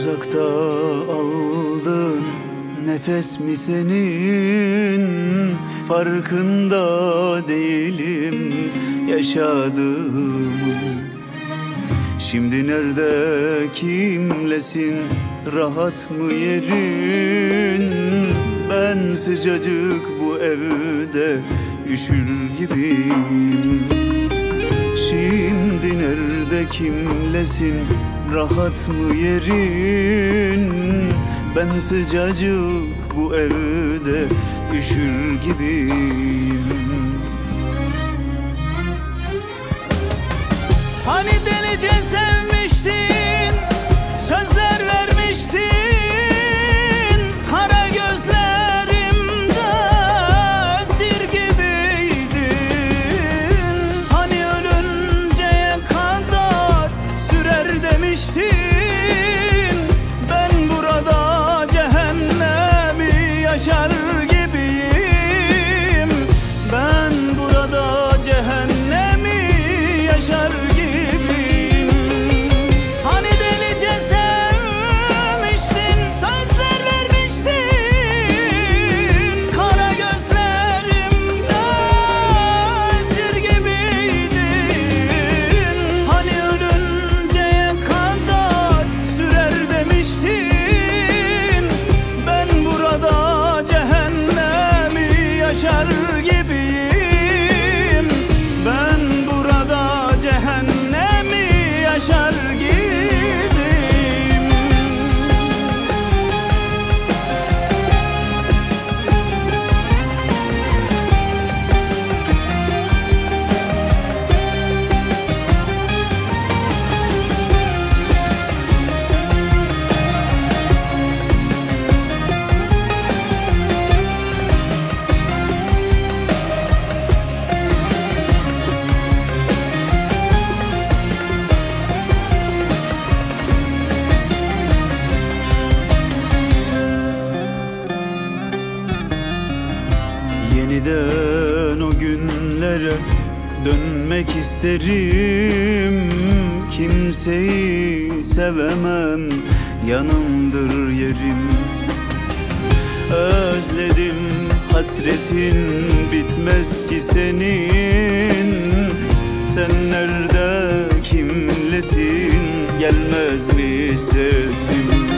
uzakta aldın nefes mi senin? Farkında değilim yaşadığımın. Şimdi nerede, kimlesin, rahat mı yerin? Ben sıcacık bu evde üşür gibiyim. Şimdi nerede, kimlesin, rahat mı yerin? Ben sıcacık bu evde üşür gibiyim. Hani delice sevmiştin, sözler vermiştin, kara gözlerimde esir gibiydin. Hani ölünceye kadar sürer demiştin, ben burada cehennemi yaşar gibiyim. Ben burada cehennemi yaşar gibiyim. Yaşar gibiyim. Ben burada cehennemi yaşar gibiyim. Yeniden o günlere dönmek isterim. Kimseyi sevemem, yanımdır yerim. Özledim, hasretin bitmez ki senin. Sen nerede, kimlesin, gelmez mi sesin?